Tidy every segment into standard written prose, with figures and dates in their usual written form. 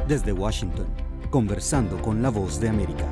Desde Washington, conversando con la Voz de América.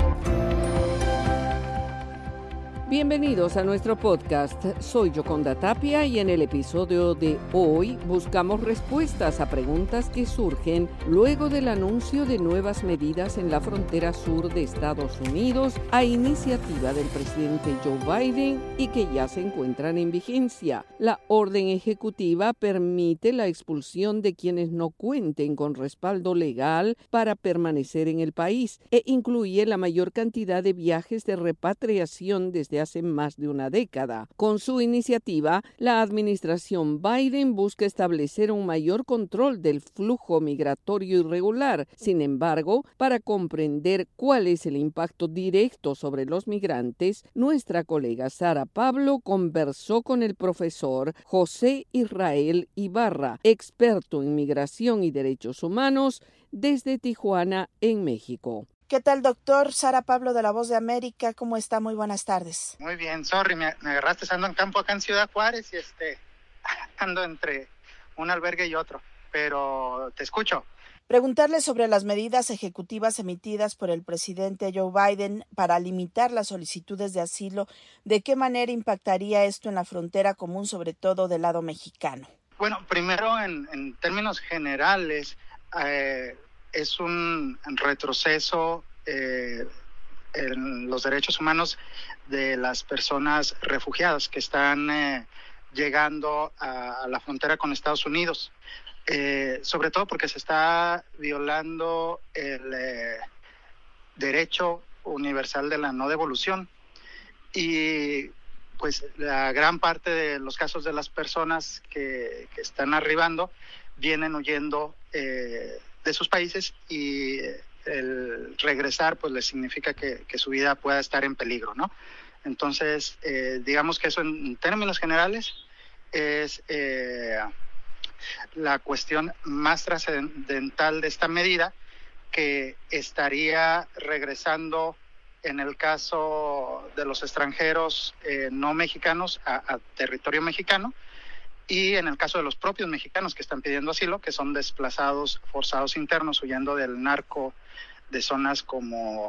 Bienvenidos a nuestro podcast. Soy Yoconda Tapia y en el episodio de hoy buscamos respuestas a preguntas que surgen luego del anuncio de nuevas medidas en la frontera sur de Estados Unidos a iniciativa del presidente Joe Biden y que ya se encuentran en vigencia. La orden ejecutiva permite la expulsión de quienes no cuenten con respaldo legal para permanecer en el país e incluye la mayor cantidad de viajes de repatriación desde hace más de una década. Con su iniciativa, la administración Biden busca establecer un mayor control del flujo migratorio irregular. Sin embargo, para comprender cuál es el impacto directo sobre los migrantes, nuestra colega Sara Pablo conversó con el profesor José Israel Ibarra, experto en migración y derechos humanos, desde Tijuana, en México. ¿Qué tal, doctor? Sara Pablo de La Voz de América, ¿cómo está? Muy buenas tardes. Muy bien, sorry, me agarraste, ando en campo acá en Ciudad Juárez y ando entre un albergue y otro, pero te escucho. Preguntarle sobre las medidas ejecutivas emitidas por el presidente Joe Biden para limitar las solicitudes de asilo, ¿de qué manera impactaría esto en la frontera común, sobre todo del lado mexicano? Bueno, primero en términos generales, es un retroceso en los derechos humanos de las personas refugiadas que están llegando a la frontera con Estados Unidos, sobre todo porque se está violando el derecho universal de la no devolución y pues la gran parte de los casos de las personas que están arribando vienen huyendo de sus países y el regresar pues les significa que su vida pueda estar en peligro, ¿no? Entonces, digamos que eso en términos generales es la cuestión más trascendental de esta medida, que estaría regresando en el caso de los extranjeros no mexicanos a territorio mexicano, y en el caso de los propios mexicanos que están pidiendo asilo, que son desplazados forzados internos huyendo del narco de zonas como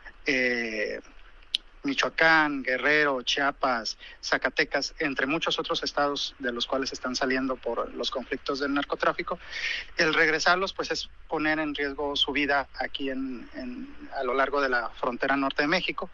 Michoacán, Guerrero, Chiapas, Zacatecas, entre muchos otros estados de los cuales están saliendo por los conflictos del narcotráfico. El regresarlos pues es poner en riesgo su vida aquí a lo largo de la frontera norte de México.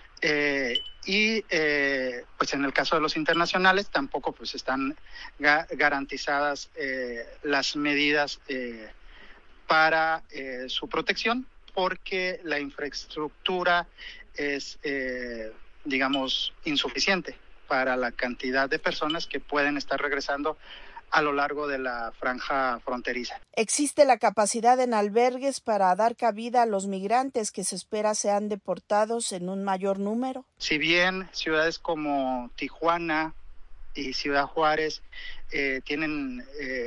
Pues en el caso de los internacionales tampoco pues están garantizadas las medidas para su protección, porque la infraestructura es digamos insuficiente para la cantidad de personas que pueden estar regresando a lo largo de la franja fronteriza. ¿Existe la capacidad en albergues para dar cabida a los migrantes que se espera sean deportados en un mayor número? Si bien ciudades como Tijuana y Ciudad Juárez tienen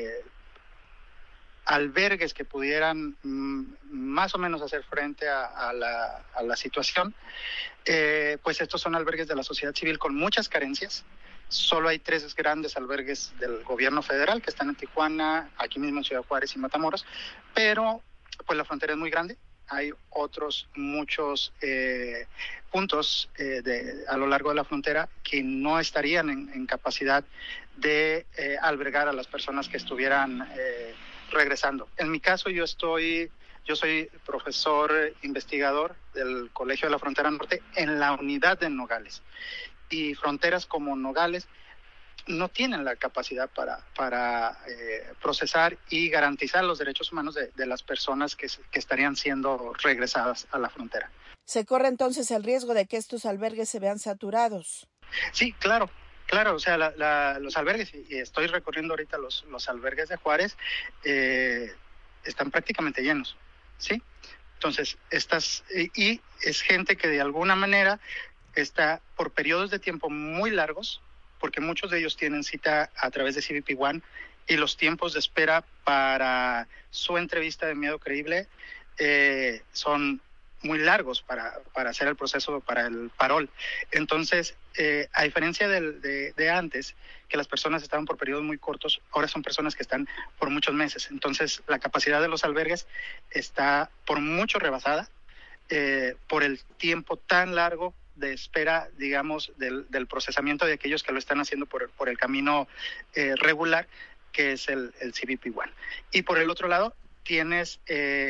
albergues que pudieran más o menos hacer frente a la situación, pues estos son albergues de la sociedad civil con muchas carencias. Solo hay 3 grandes albergues del gobierno federal que están en Tijuana, aquí mismo en Ciudad Juárez y Matamoros, pero pues la frontera es muy grande. Hay otros muchos puntos a lo largo de la frontera que no estarían en capacidad de albergar a las personas que estuvieran regresando. En mi caso, yo soy profesor investigador del Colegio de la Frontera Norte en la unidad de Nogales. Y fronteras como Nogales no tienen la capacidad para procesar y garantizar los derechos humanos de las personas que estarían siendo regresadas a la frontera. ¿Se corre entonces el riesgo de que estos albergues se vean saturados? Sí, claro, o sea, los albergues, y estoy recorriendo ahorita los albergues de Juárez, están prácticamente llenos, ¿sí? Entonces, y es gente que de alguna manera está por periodos de tiempo muy largos, porque muchos de ellos tienen cita a través de CBP One y los tiempos de espera para su entrevista de miedo creíble son muy largos para hacer el proceso para el parol. Entonces, a diferencia de antes, que las personas estaban por periodos muy cortos, ahora son personas que están por muchos meses. Entonces, la capacidad de los albergues está por mucho rebasada por el tiempo tan largo de espera, digamos, del procesamiento de aquellos que lo están haciendo por el camino regular, que es el CBP-1. Y por el otro lado, tienes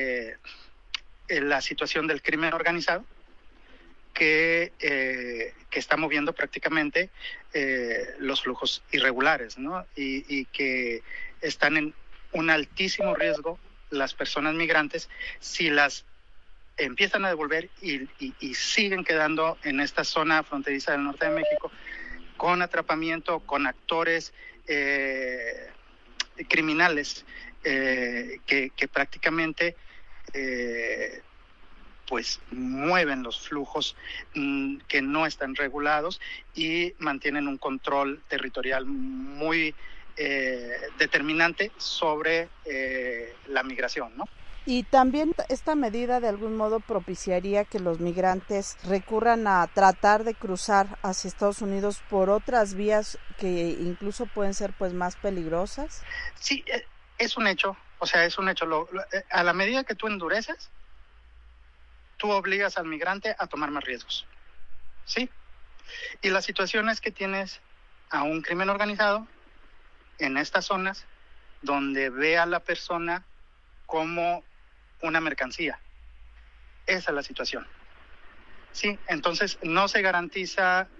la situación del crimen organizado, que está moviendo prácticamente los flujos irregulares, ¿no? Y que están en un altísimo riesgo las personas migrantes si las empiezan a devolver y siguen quedando en esta zona fronteriza del norte de México con atrapamiento, con actores criminales que prácticamente pues mueven los flujos que no están regulados y mantienen un control territorial muy determinante sobre la migración, ¿no? Y también esta medida de algún modo propiciaría que los migrantes recurran a tratar de cruzar hacia Estados Unidos por otras vías que incluso pueden ser pues más peligrosas. Sí, es un hecho, o sea, es un hecho. A la medida que tú endureces, tú obligas al migrante a tomar más riesgos, ¿sí? Y la situación es que tienes a un crimen organizado en estas zonas donde ve a la persona como una mercancía. Esa es la situación, ¿sí? Entonces no se garantiza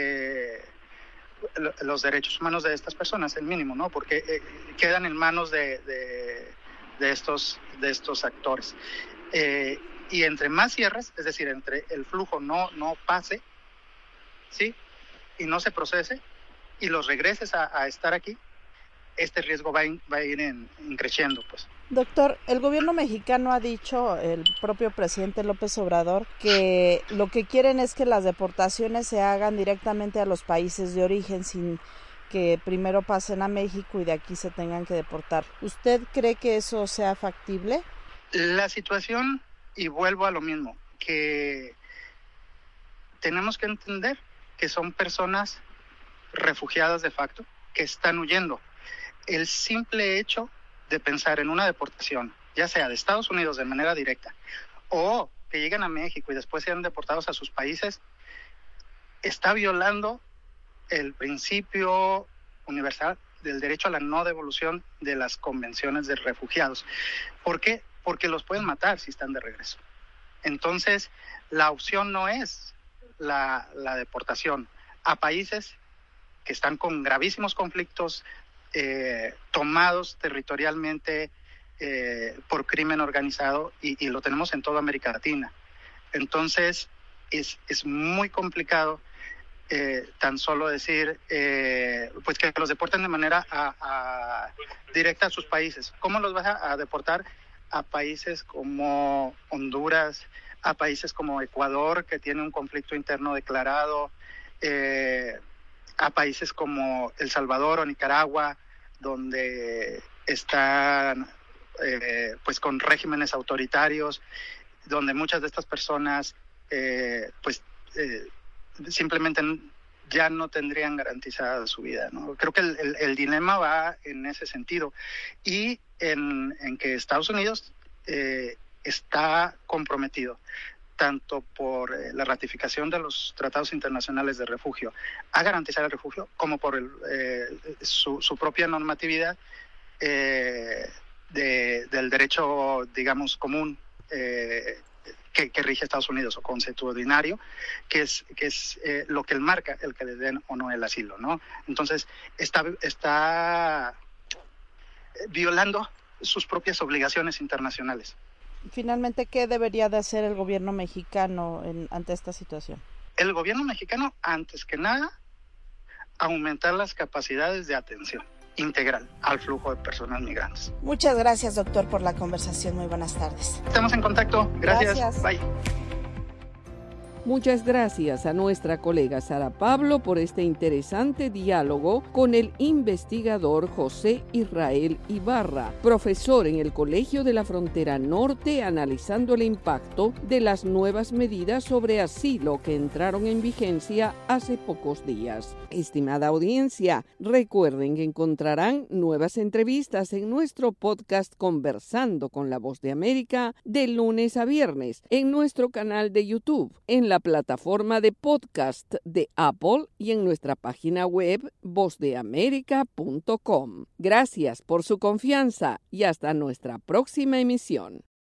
los derechos humanos de estas personas, el mínimo, ¿no? Porque quedan en manos de estos actores. Y entre más cierres, es decir, entre el flujo no pase, ¿sí? Y no se procese y los regreses a estar aquí, este riesgo va a ir creciendo, pues. Doctor, el gobierno mexicano ha dicho, el propio presidente López Obrador, que lo que quieren es que las deportaciones se hagan directamente a los países de origen sin que primero pasen a México y de aquí se tengan que deportar. ¿Usted cree que eso sea factible? La situación, y vuelvo a lo mismo, que tenemos que entender que son personas refugiadas de facto que están huyendo. El simple hecho de pensar en una deportación, ya sea de Estados Unidos de manera directa o que lleguen a México y después sean deportados a sus países, está violando el principio universal del derecho a la no devolución de las convenciones de refugiados. ¿Por qué? Porque los pueden matar si están de regreso. Entonces, la opción no es la deportación a países que están con gravísimos conflictos tomados territorialmente por crimen organizado y lo tenemos en toda América Latina. Entonces es muy complicado tan solo decir pues que los deporten de manera directa a sus países. ¿Cómo los vas a deportar? A países como Honduras, a países como Ecuador, que tiene un conflicto interno declarado, a países como El Salvador o Nicaragua, donde están con regímenes autoritarios, donde muchas de estas personas simplemente ya no tendrían garantizada su vida, ¿no? Creo que el dilema va en ese sentido y en que Estados Unidos está comprometido tanto por la ratificación de los tratados internacionales de refugio a garantizar el refugio, como por su propia normatividad del derecho, digamos, común que rige Estados Unidos, o consuetudinario, que es lo que marca el que le den o no el asilo, ¿no? Entonces, está violando sus propias obligaciones internacionales. Finalmente, ¿qué debería de hacer el gobierno mexicano ante esta situación? El gobierno mexicano, antes que nada, aumentar las capacidades de atención integral al flujo de personas migrantes. Muchas gracias, doctor, por la conversación. Muy buenas tardes. Estamos en contacto. Gracias. Bye. Muchas gracias a nuestra colega Sara Pablo por este interesante diálogo con el investigador José Israel Ibarra, profesor en el Colegio de la Frontera Norte, analizando el impacto de las nuevas medidas sobre asilo que entraron en vigencia hace pocos días. Estimada audiencia, recuerden que encontrarán nuevas entrevistas en nuestro podcast Conversando con la Voz de América de lunes a viernes en nuestro canal de YouTube, en la plataforma de podcast de Apple y en nuestra página web vozdeamerica.com. Gracias por su confianza y hasta nuestra próxima emisión.